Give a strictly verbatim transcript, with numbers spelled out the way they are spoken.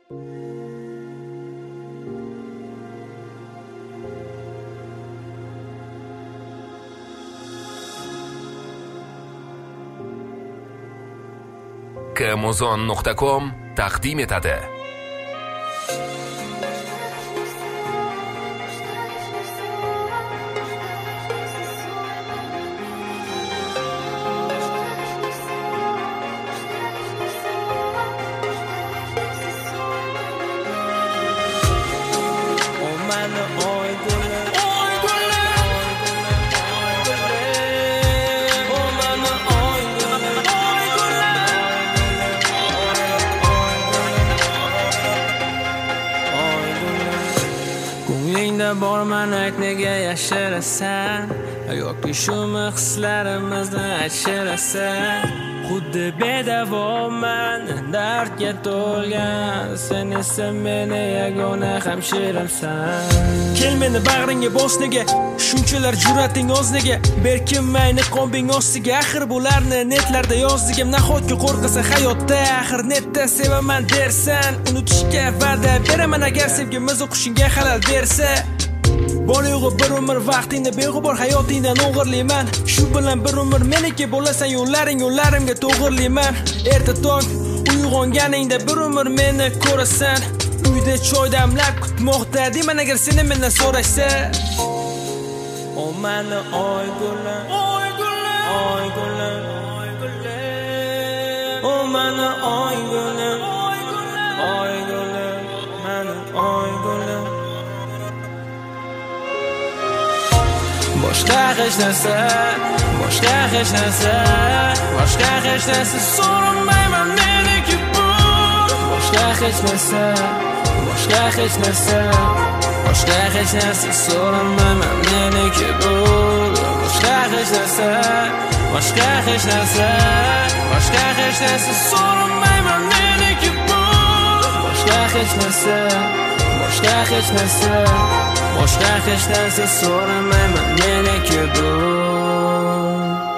Kamuzon nuqta com taqdim etadi. Borman nega yashirasan yoki shu hislarimizni aytirasan xuddi bedavoman dardga to'lgan sen esa meni yagona hamshiramsan kel meni bag'ringga bos nega shunchalar jur'ating oz nega berkinmay niqobing ostiga axir bularni netlarda yozdigim nahotki qo'rqasa hayotda axir netda sevaman dersan unutishga va'da beraman agar sevgimiz o'qishingga xalal bersa Bolig'i bir umr vaqtingni beg'ubor hayotingdan o'g'irlayman shu bilan bir umr meniki bo'lasan yo'llaring yo'llarimga to'g'irlayman erta tong uyg'onganingda bir umr meni ko'rasan uyda choy damlab kutmoqda deyman agar seni mendan so'rashsa o mani oy gulim oy gulim oy gulim oy gulim o mani oy gulim oy gulim oy gulim mani oy gulim boshqa hech narsa boshqa hech narsa boshqa hech narsa so'ramayman meniki bu boshqa hech narsa boshqa hech narsa boshqa hech narsa so'ramayman meniki bu boshqa hech narsa boshqa hech narsa boshqa hech narsa so'ramayman meniki bu boshqa hech narsa boshqa hech narsa boshqa hech narsa so'ramayman meniki bu